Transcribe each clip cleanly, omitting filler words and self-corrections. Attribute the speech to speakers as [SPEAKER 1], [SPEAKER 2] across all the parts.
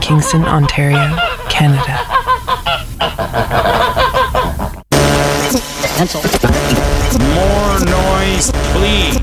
[SPEAKER 1] Kingston, Ontario, Canada.
[SPEAKER 2] More noise, please.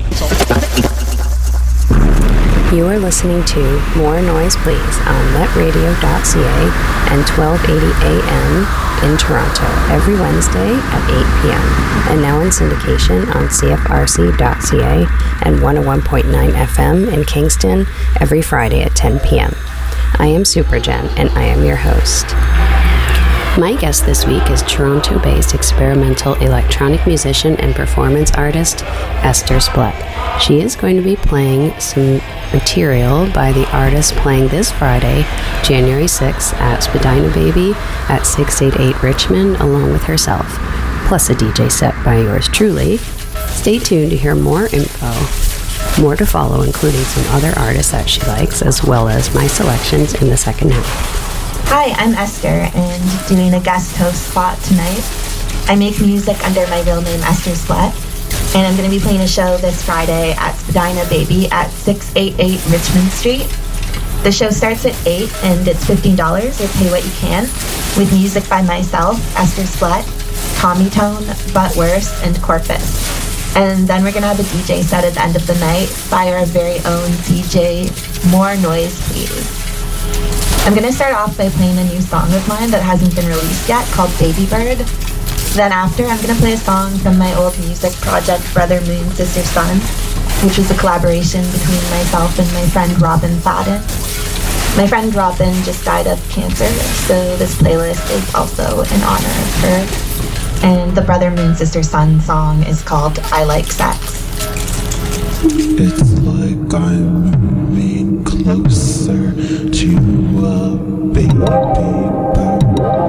[SPEAKER 3] You are listening to More Noise Please on netradio.ca and 1280 AM in Toronto every Wednesday at 8 p.m. and now in syndication on CFRC.ca and 101.9 FM in Kingston every Friday at 10 p.m. I am Supergen and I am your host. My guest this week is Toronto-based experimental electronic musician and performance artist Esther Splett. She is going to be playing some material by the artist playing this Friday, January 6th at Spadina Baby at 688 Richmond along with herself, plus a DJ set by yours truly. Stay tuned to hear more info. More to follow, including some other artists that she likes, as well as my selections in the second half.
[SPEAKER 4] Hi, I'm Esther, and doing a guest host spot tonight. I make music under my real name, Esther Splett, and I'm going to be playing a show this Friday at Spadina Baby at 688 Richmond Street. The show starts at 8, and it's $15, or pay what you can, with music by myself, Esther Splett, Tommy Tone, But Worse, and Corpus. And then we're going to have a DJ set at the end of the night by our very own DJ, More Noise Please. I'm going to start off by playing a new song of mine that hasn't been released yet called Baby Bird. Then after, I'm going to play a song from my old music project, Brother Moon, Sister Sun, which was a collaboration between myself and my friend Robin Fadden. My friend Robin just died of cancer, so this playlist is also in honor of her. And the Brother Moon, Sister Sun song is called I Like Sex.
[SPEAKER 5] It's like I'm moving closer to a baby bird.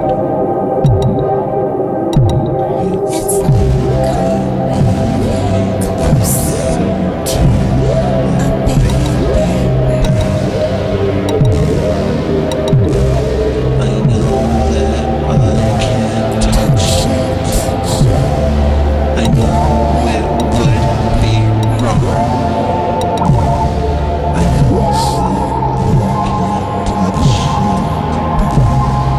[SPEAKER 5] It's like I'm moving closer to a baby bird. I know that I can't touch it. I know it would be wrong. I know that I can't touch it.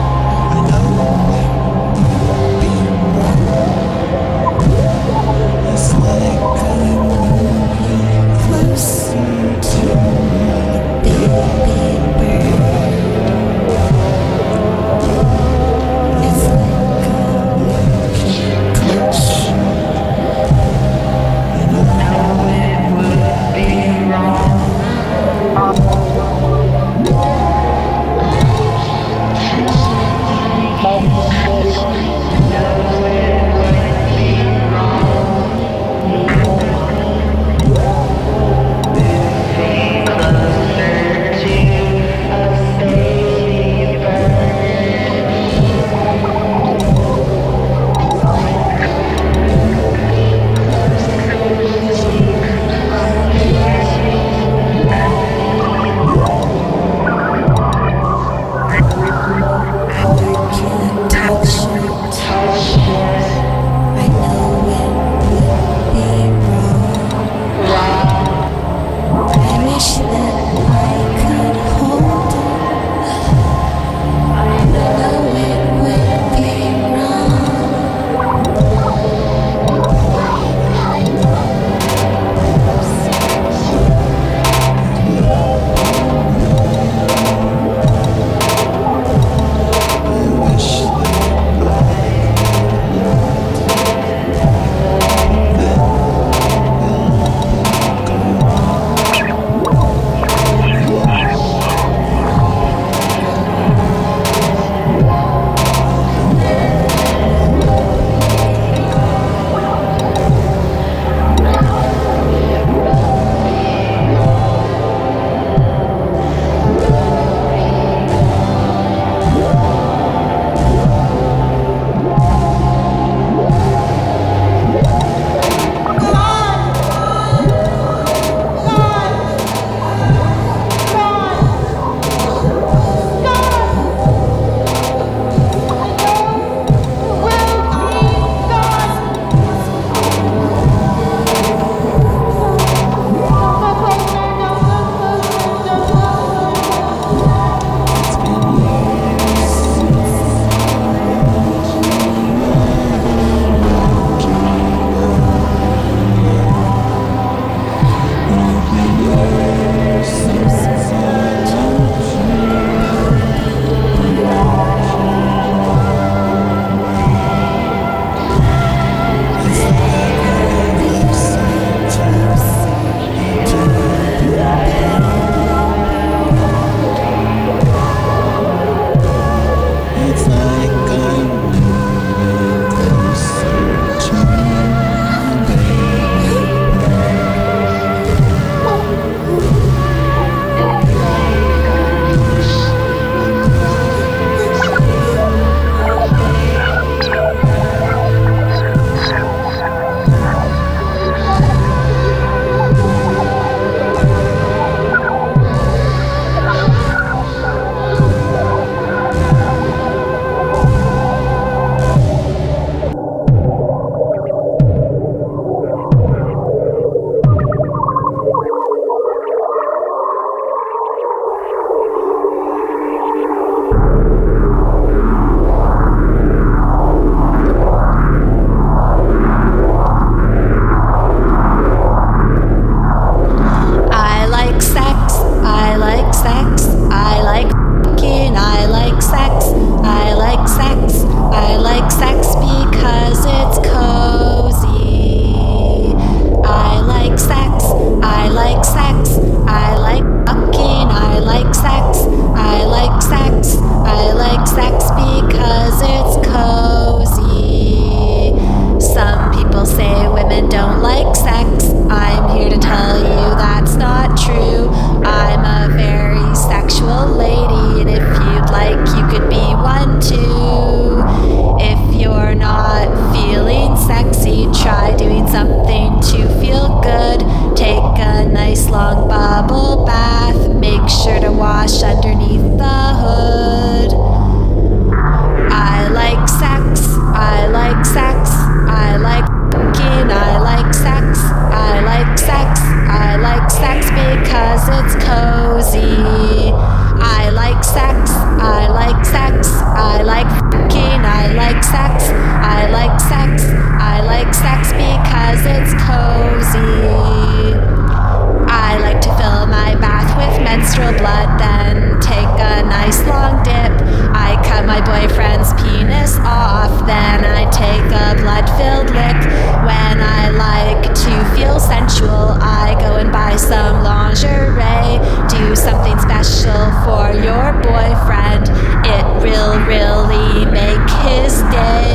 [SPEAKER 6] nice long dip. I cut my boyfriend's penis off, then I take a blood-filled lick. When I like to feel sensual, I go and buy some lingerie. Do something special for your boyfriend. It will really make his day.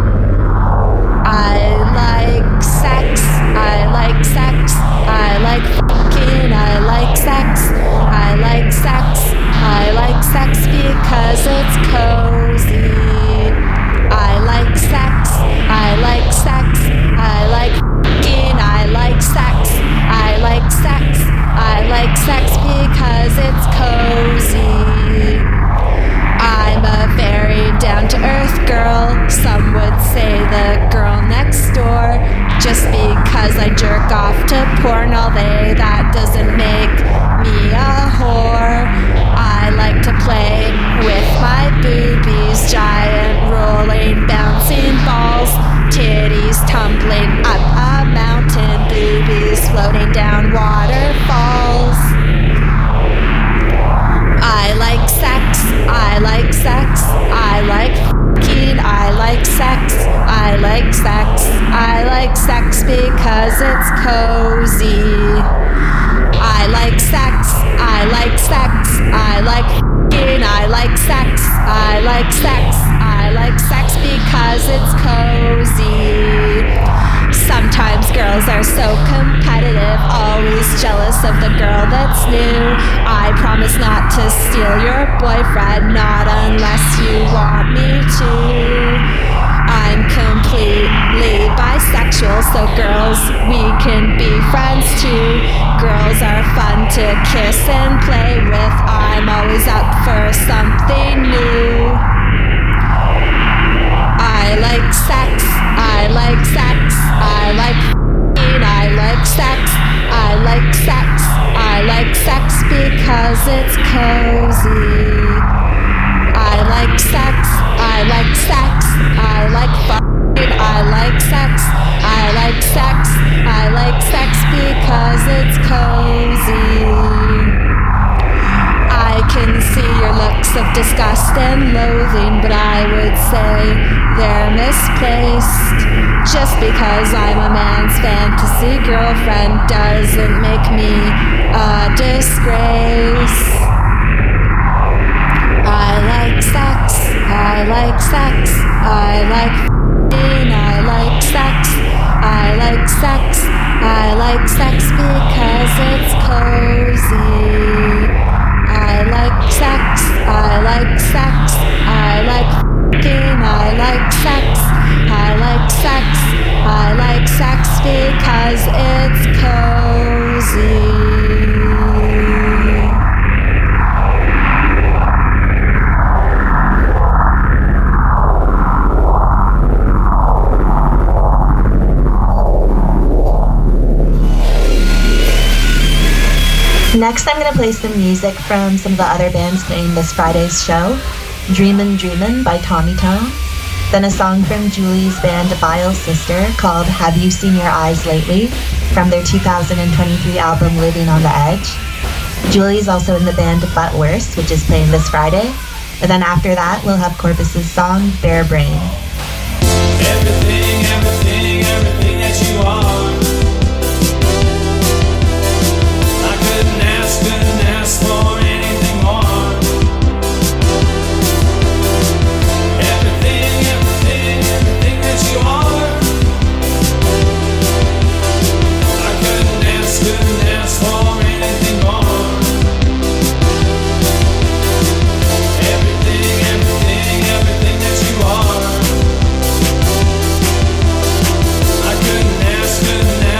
[SPEAKER 6] I like sex, I like sex, I like fucking, I like sex, I like sex, I like sex because it's cozy. I like sex, I like sex, I like fucking, I like sex, I like sex, I like sex because it's cozy. I'm a very down-to-earth girl, some would say the girl next door. Just because I jerk off to porn all day, that doesn't make me a whore. I like to play with my boobies, giant rolling, bouncing balls, titties tumbling up a mountain, boobies floating down waterfalls. I like sex, I like sex, I like fucking, I like sex, I like sex, I like sex because it's cozy. I like sex, I like sex, I like fucking, I like sex, I like sex, I like sex because it's cozy. Sometimes girls are so competitive, always jealous of the girl that's new. I promise not to steal your boyfriend, not unless you want me to. I'm completely bisexual, so girls, we can be friends too. Girls are fun to kiss and play with. I'm always up for something new. I like sex, I like sex, I like f***ing, I like sex, I like sex, I like sex because it's cozy. I like sex, I like sex, I like f***ing, I like sex, I like sex, I like sex because it's cozy. I can see your looks of disgust and loathing, but I would say they're misplaced. Just because I'm a man's fantasy girlfriend doesn't make me a disgrace. I like sex, I like sex, I like f***ing, I like sex, I like sex, I like sex because it's cozy. I like sex, I like sex, I like f***ing, I like sex, I like sex, I like sex because it's cozy.
[SPEAKER 4] Next, I'm going to play some music from some of the other bands playing this Friday's show. Dreamin' Dreamin' by Tommy Tone. Then a song from Julie's band Vile Sister called Have You Seen Your Eyes Lately? From their 2023 album Living on the Edge. Julie's also in the band But Worse, which is playing this Friday. And then after that, we'll have Corpus's song Bare Brain.
[SPEAKER 5] Everything, everything, everything that you are. I couldn't ask for anything more. Everything, everything, everything that you are. I couldn't ask for anything more. Everything, everything, everything that you are. I couldn't ask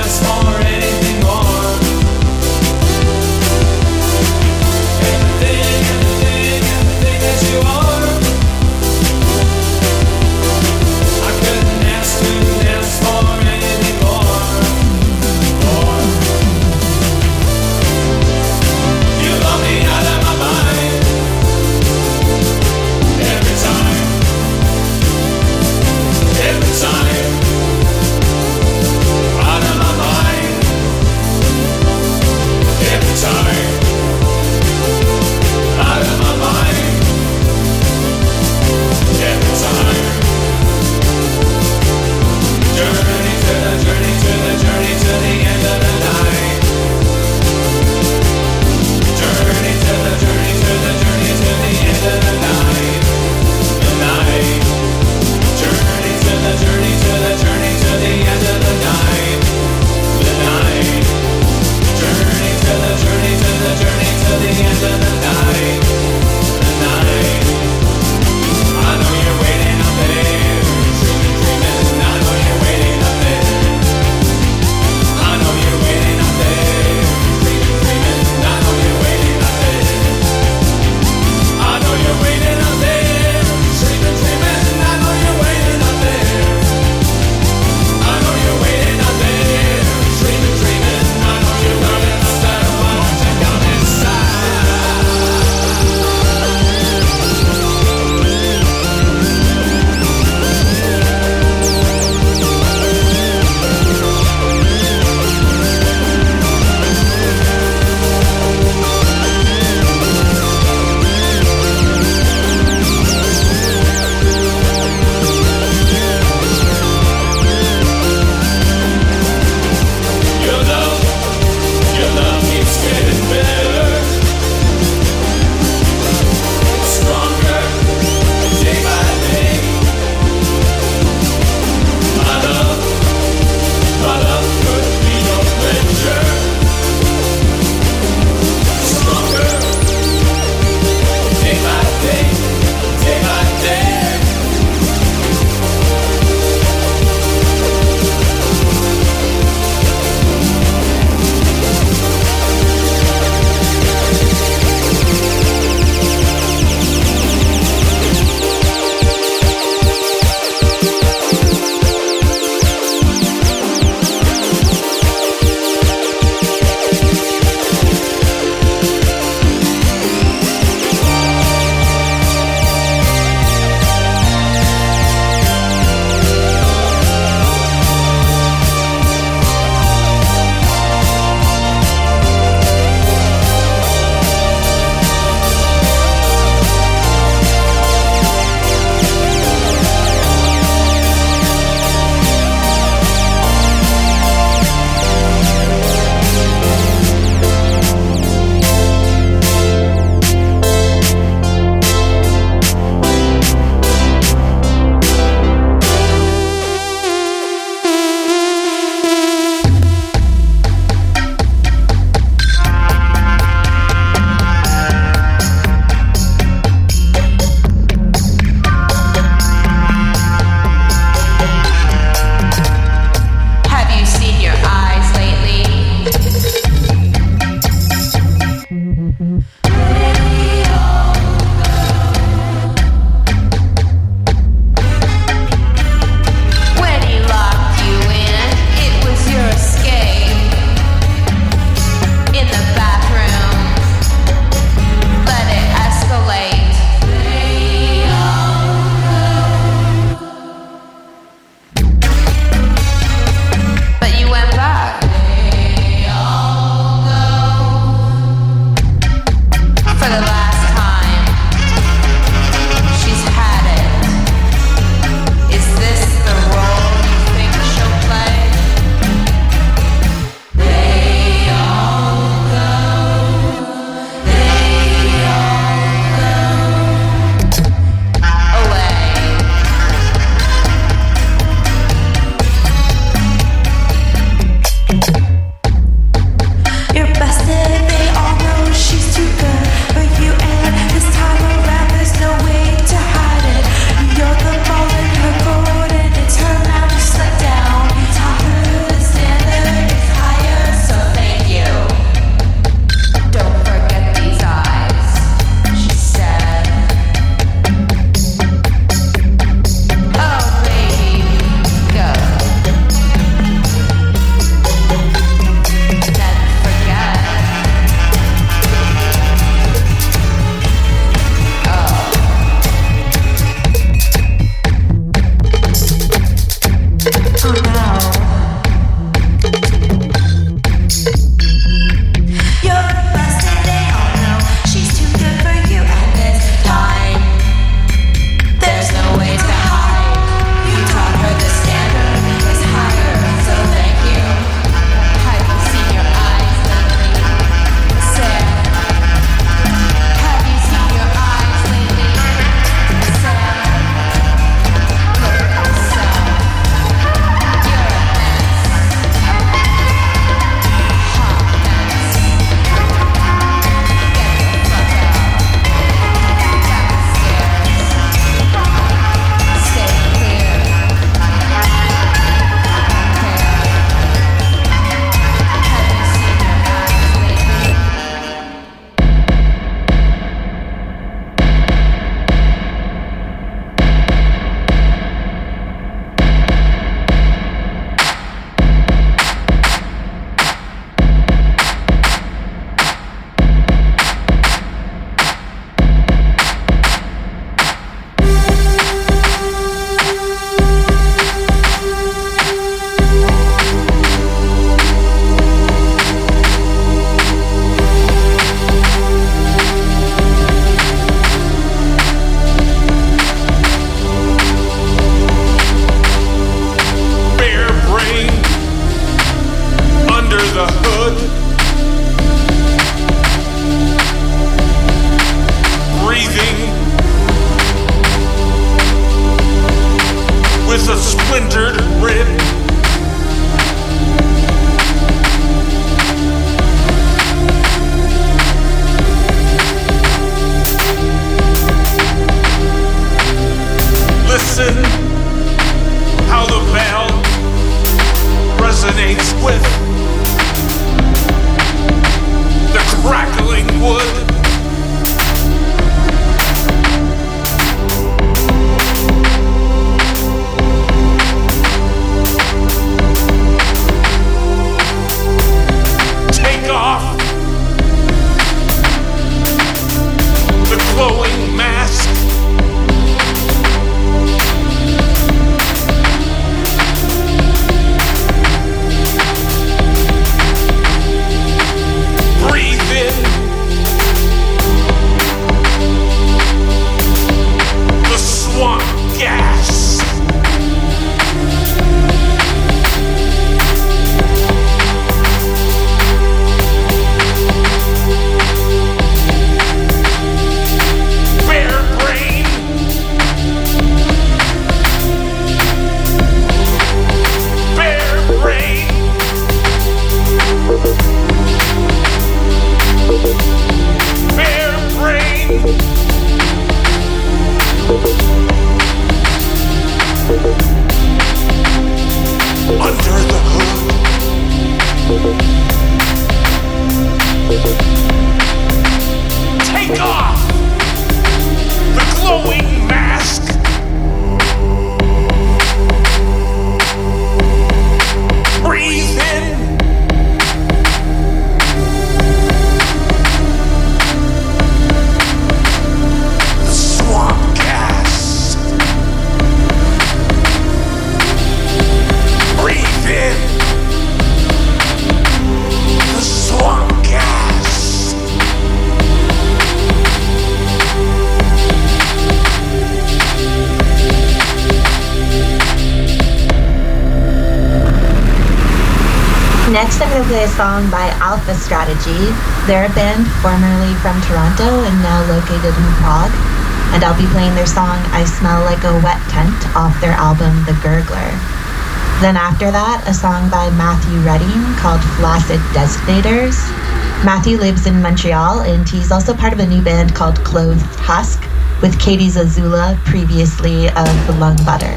[SPEAKER 4] Next, I'm going to play a song by Alpha Strategy. They're a band formerly from Toronto and now located in Prague. And I'll be playing their song I Smell Like a Wet Tent off their album The Gurgler. Then after that, a song by Matthew Redding called Flaccid Detonators. Matthew lives in Montreal and he's also part of a new band called Clothed Husk with Katie Zazula, previously of The Lung Butter.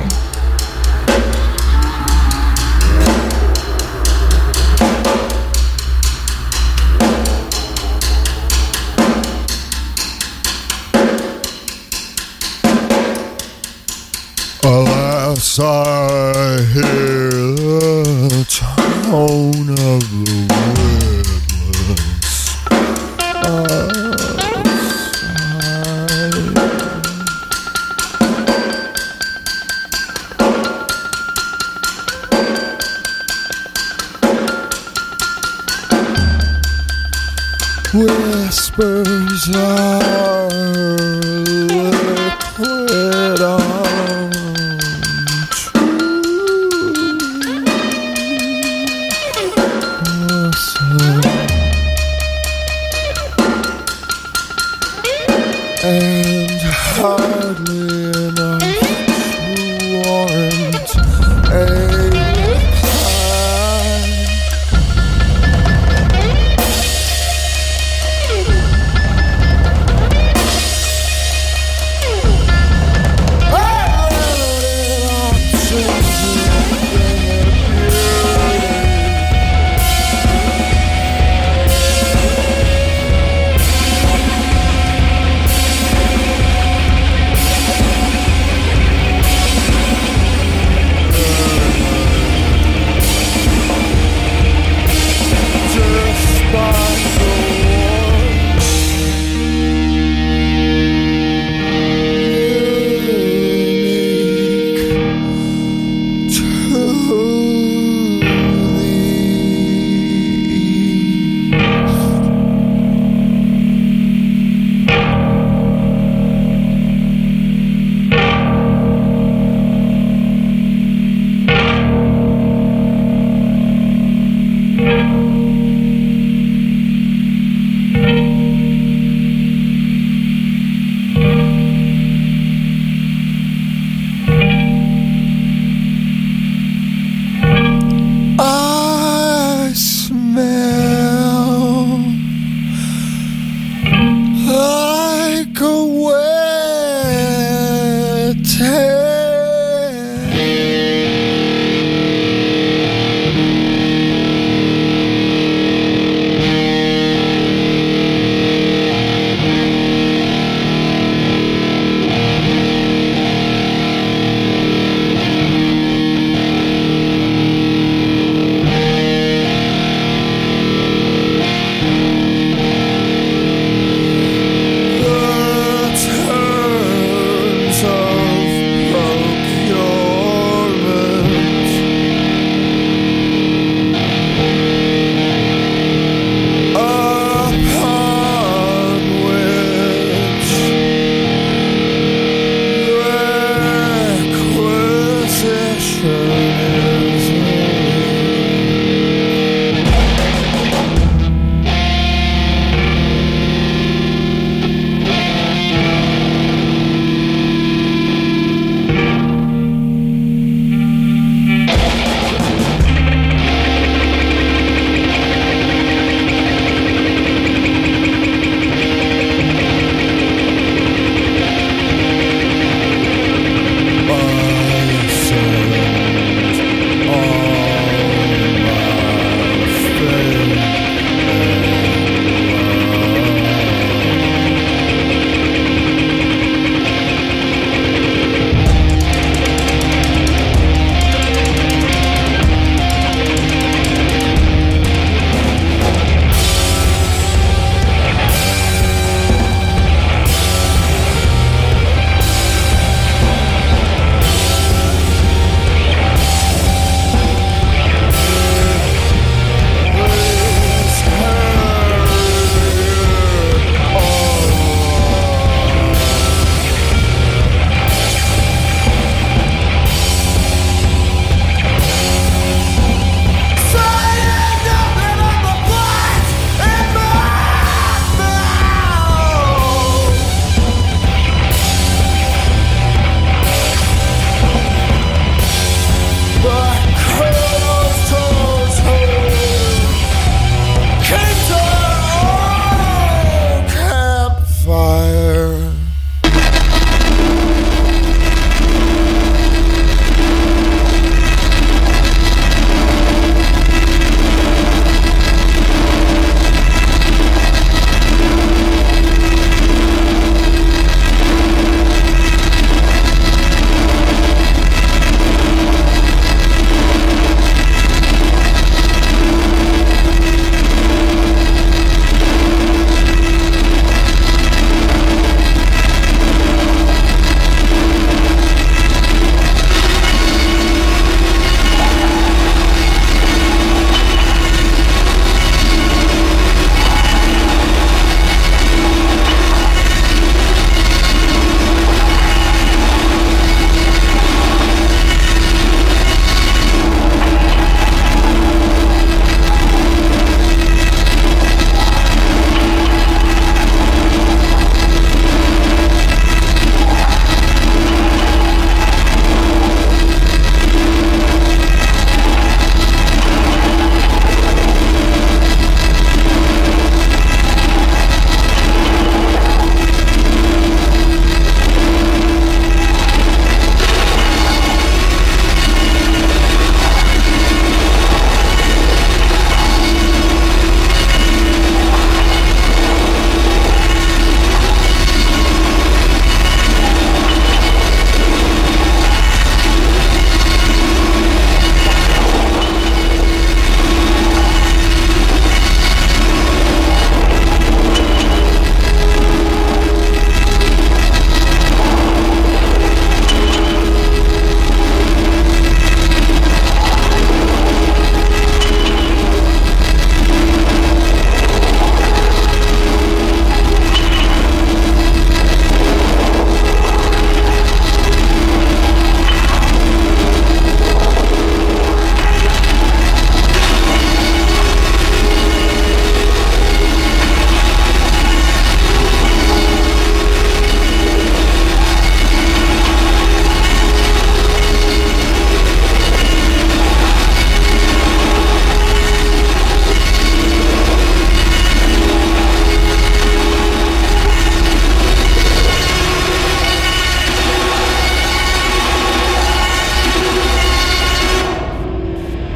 [SPEAKER 7] Alas, I hear the tone of the whispers are liquid and hardly enough to warrant a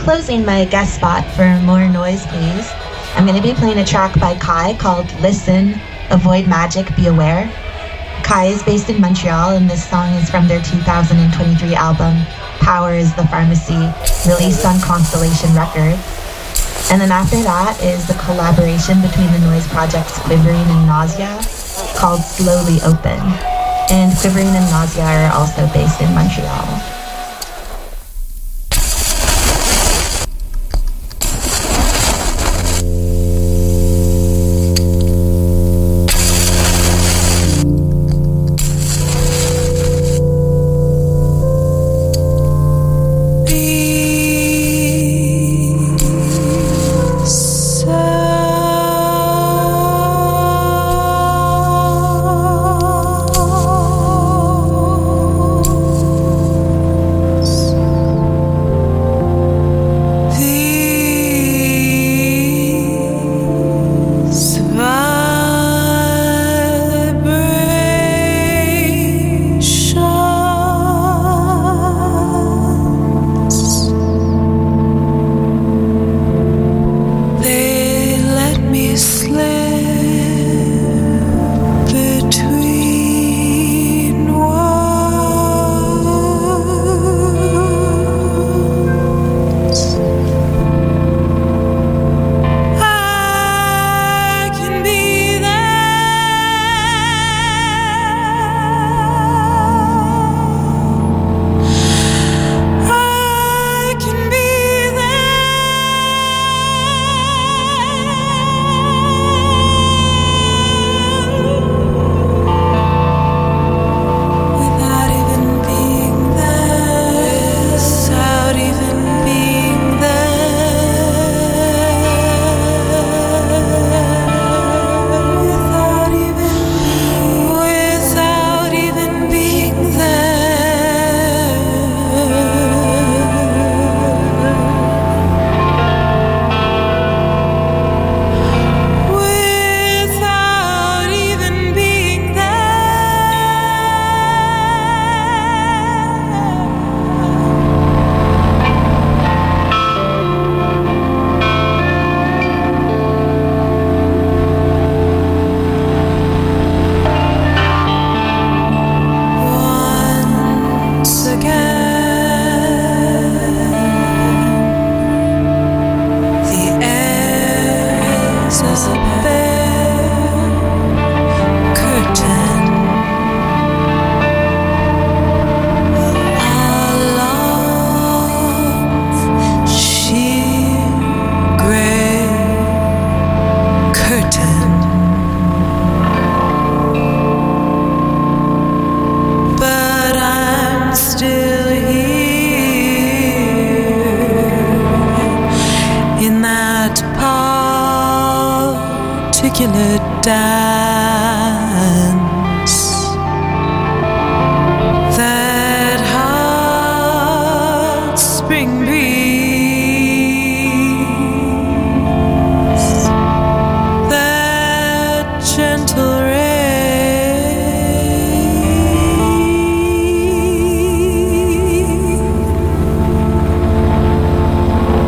[SPEAKER 4] closing my guest spot for More Noise Please, I'm going to be playing a track by Kai called Listen, Avoid Magic, Be Aware. Kai is based in Montreal, and this song is from their 2023 album, Power is the Pharmacy, released on Constellation Records. And then after that is the collaboration between the noise projects Quivering and Nausea, called Slowly Open. And Quivering and Nausea are also based in Montreal.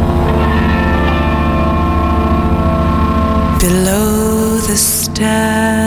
[SPEAKER 1] Below the stars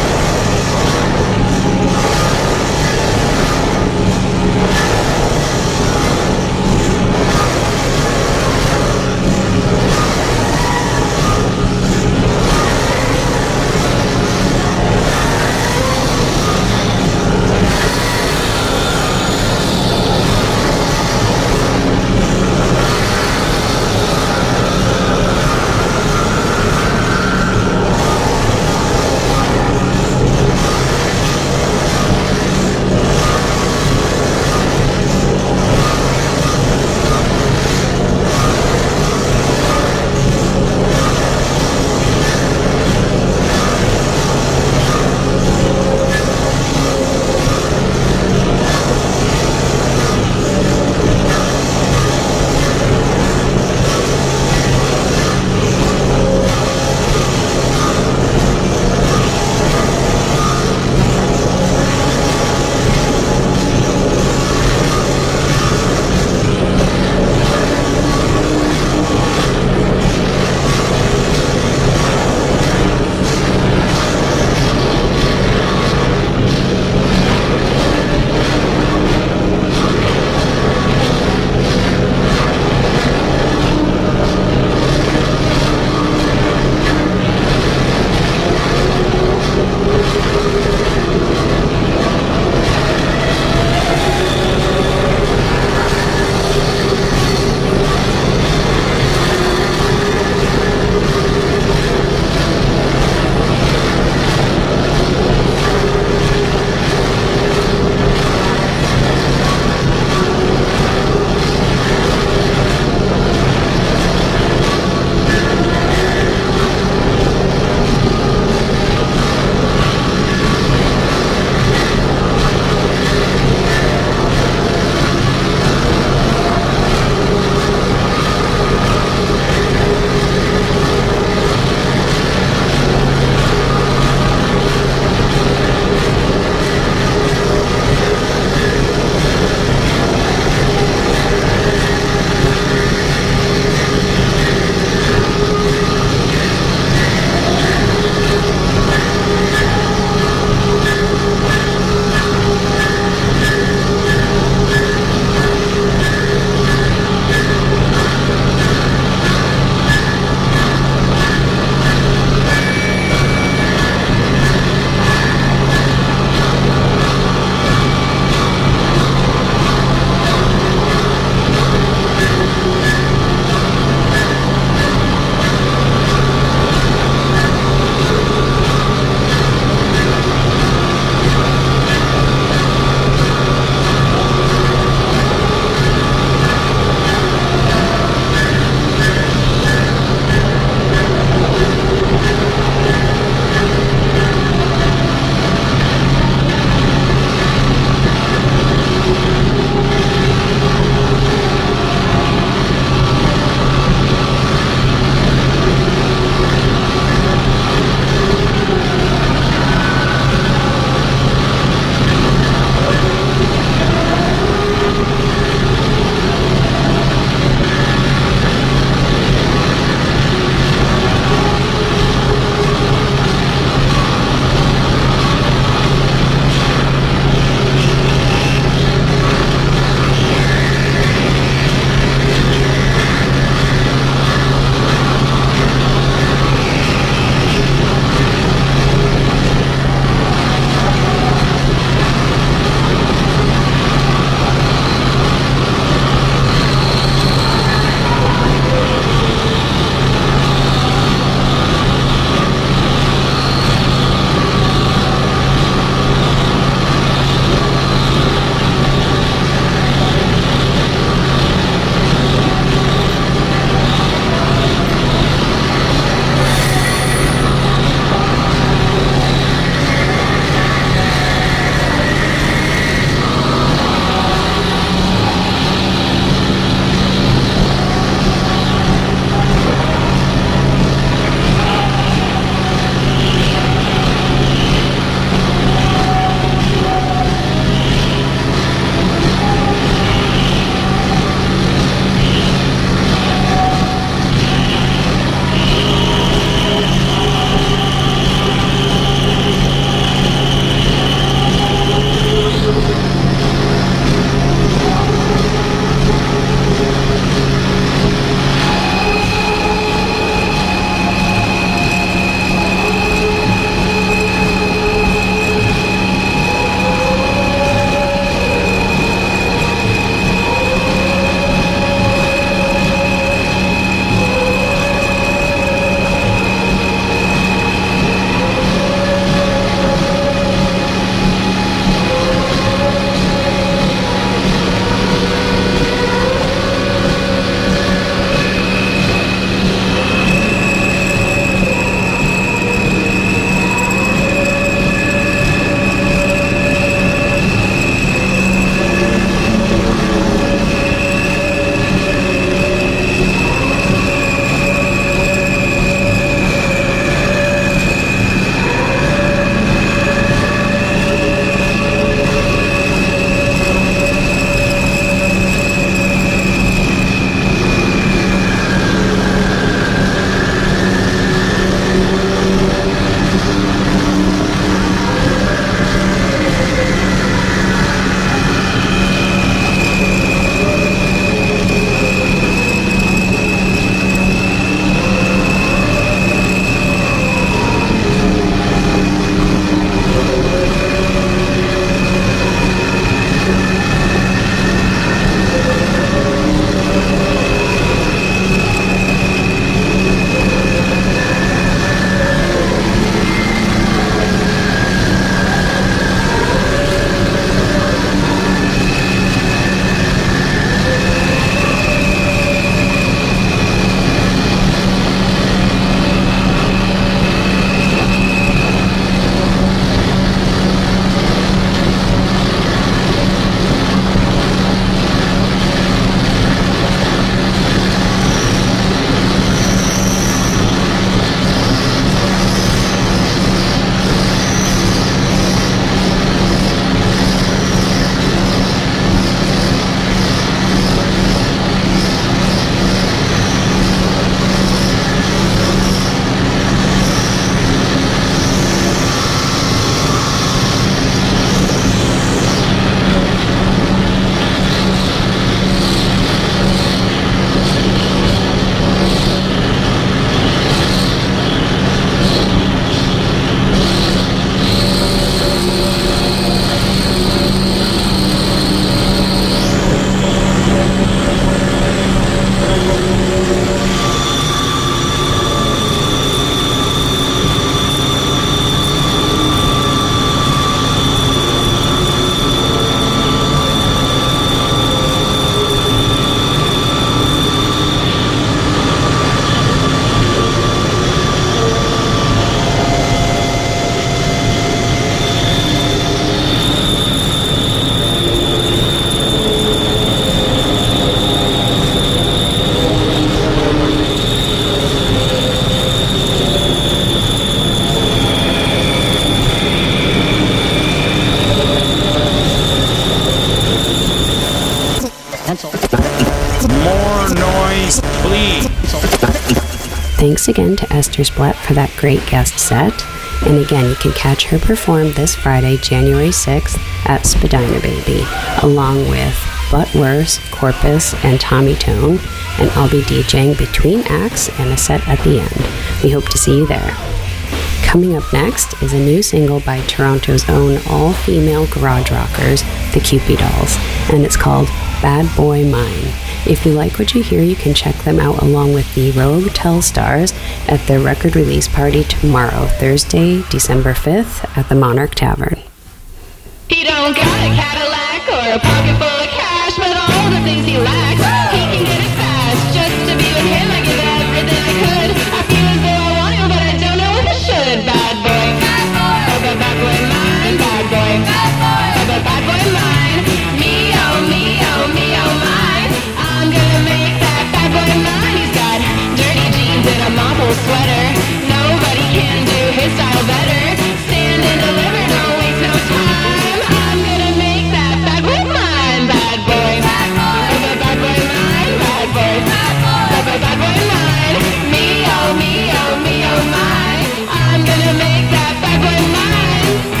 [SPEAKER 3] Thanks again to Esther Splett for that great guest set. And again, you can catch her perform this Friday, January 6th at Spadina Baby, along with But Worse, Corpus, and Tommy Tone. And I'll be DJing between acts and a set at the end. We hope to see you there. Coming up next is a new single by Toronto's own all-female garage rockers, the Cupid Dolls, and it's called Bad Boy Mine. If you like what you hear, you can check them out along with the Rogue Telstars at their record release party tomorrow, Thursday, December 5th at the Monarch Tavern.
[SPEAKER 8] He don't got a Cadillac or a pocket full of cash, but all the things he lacks, he can get it fast. Just to be with him, I give everything I could. I feel as though I want him, but I don't know if I should. Bad boy, oh, but bad boy mine, bad boy, oh, but bad boy mine. Me, oh, me, oh, me, oh, mine. I'm gonna make that bad boy mine. He's got dirty jeans and a mobile sweater. Nobody can do his style better. Stand and deliver, don't waste no time. I'm gonna make that bad boy mine, bad boy. Oh, but bad boy mine, bad boy. Oh, but bad boy mine. Me, oh, me, oh, me, oh, mine. I'm gonna make that bad boy mine.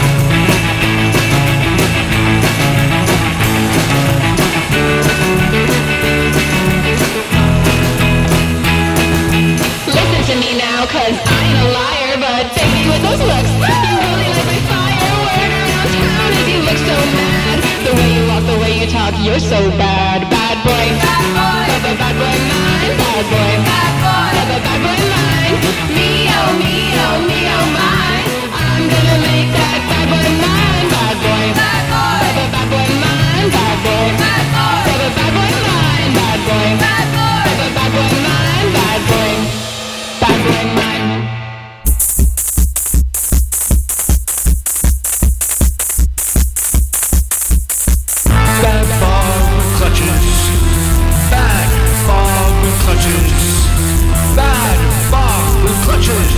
[SPEAKER 8] Listen to me now, cause I ain't a liar, but baby, with those looks, you really light my fire. Word around town is you look so mad. The way you walk, the way you talk, you're so bad. Bad boy, oh, but bad boy mine, bad boy, oh, but bad boy mine. Me, oh, me, oh, me, oh, mine. I'm gonna make that bad boy mine, bad boy, oh, but bad boy mine, bad boy, oh, but bad boy mine, bad boy, oh, but bad boy mine, bad boy, bad boy mine.
[SPEAKER 5] Bad fog with clutches. Bad fog with clutches. Bad fog with clutches.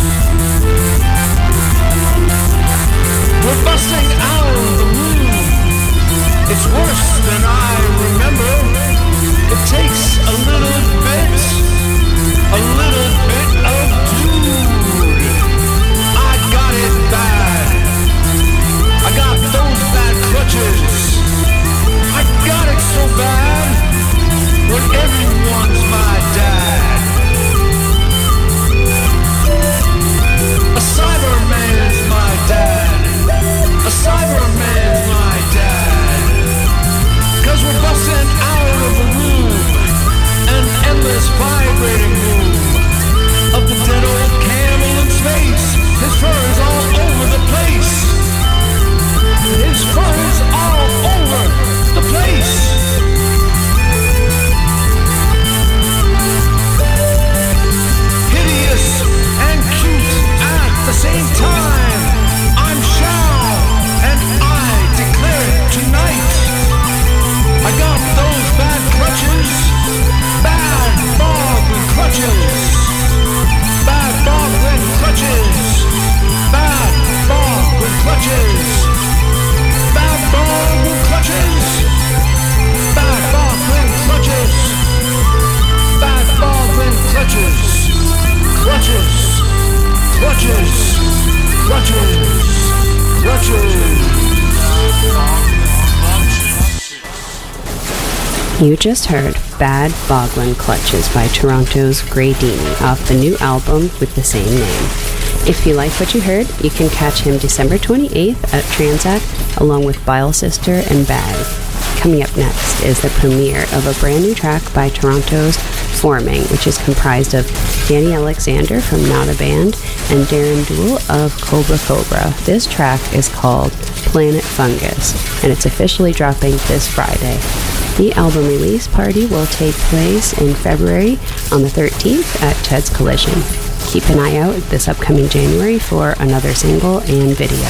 [SPEAKER 5] We're busting out of the room. It's worse than I remember. It takes a little bit of dude. I got it bad. I got those bad clutches. I got it so bad when everyone's my dad. A Cyberman's my dad. A Cyberman's my dad. 'Cause we're busting out of the room, an endless vibrating room of the dead old camel in space. His fur is all over the place. His fur is all over the place. Hideous and cute at the same time. I'm Shao, and I declare it tonight. I got those bad clutches. Bad fog with clutches. Bad fog with clutches. Bad fog with clutches. Bad fog with clutches. Bad fog with clutches. Bad fog with clutches. Clutches. Clutches. Clutches. Clutches.
[SPEAKER 3] You just heard Bad Boglin Clutches by Toronto's Grey Dini off the new album with the same name. If you like what you heard, you can catch him December 28th at Transact along with Bile Sister and Bag. Coming up next is the premiere of a brand new track by Toronto's Forming, which is comprised of Danny Alexander from Not a Band and Darren Duell of Cobra Cobra. This track is called Planet Fungus, and it's officially dropping this Friday. The album release party will take place in February on the 13th at Ted's Collision. Keep an eye out this upcoming January for another single and video.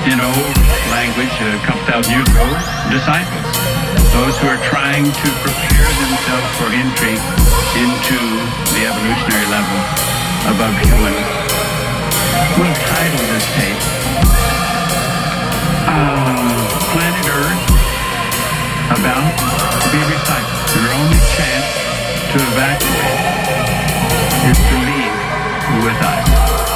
[SPEAKER 9] in old language a couple thousand years ago, disciples. Those who are trying to prepare themselves for entry into the evolutionary level above human. We'll title this tape Planet Earth about to be recycled. Your only chance to evacuate is to leave with us.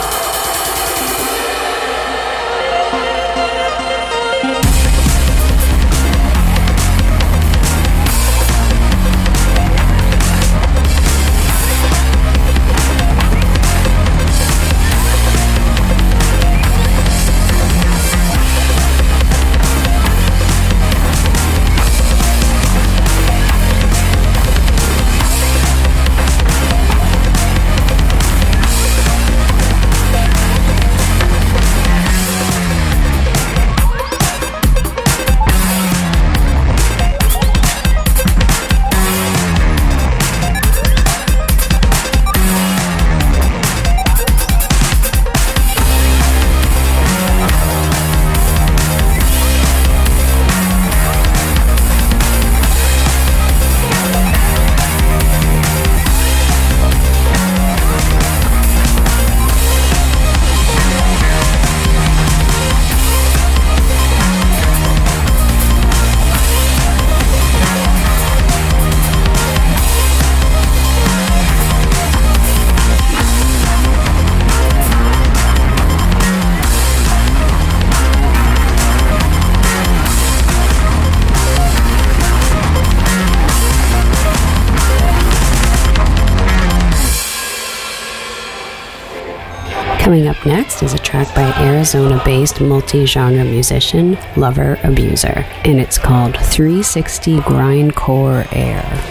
[SPEAKER 3] Coming up next is a track by Arizona-based multi-genre musician Lover Abuser, and it's called 360 Grindcore Air.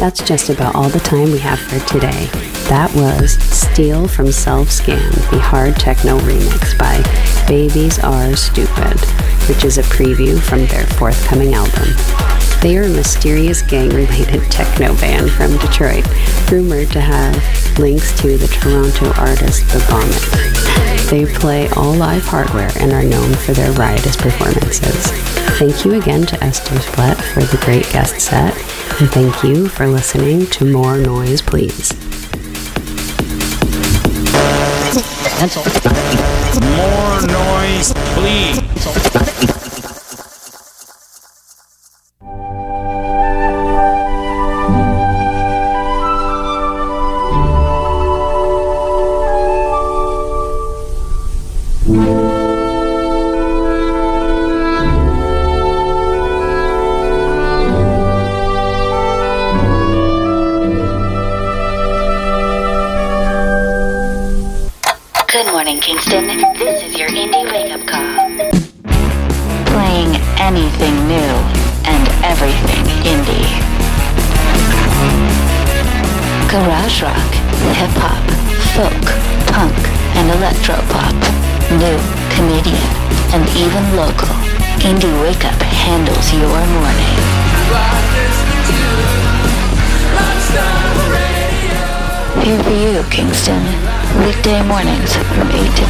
[SPEAKER 3] That's just about all the time we have for today. That was Steal from Self-Scan, the hard techno remix by Babies Are Stupid, which is a preview from their forthcoming album. They are a mysterious gang-related techno band from Detroit, rumored to have links to the Toronto artist The Vomit. They play all live hardware and are known for their riotous performances. Thank you again to Esther Splett for the great guest set, and thank you for listening to More Noise, Please.
[SPEAKER 2] More noise, please.
[SPEAKER 10] Good morning, Kingston. This is your indie wake-up call. Playing anything new and everything indie. Garage rock, hip-hop, folk, punk, and electropop. New, Canadian, and even local. Indie Wake-Up handles your morning. Here for you, Kingston. Weekday mornings from 8 to 10.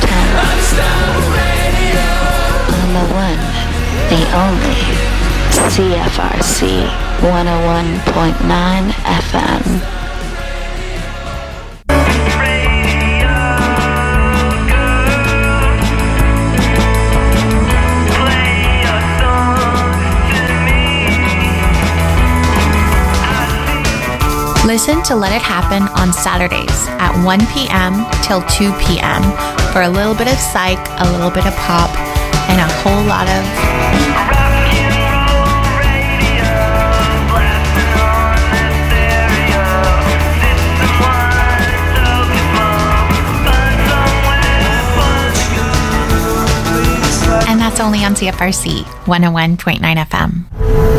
[SPEAKER 10] On the one, the only, CFRC 101.9 FM.
[SPEAKER 11] Listen to Let It Happen on Saturdays at 1 p.m. till 2 p.m. for a little bit of psych, a little bit of pop, and a whole lot of... And that's only on CFRC 101.9 FM.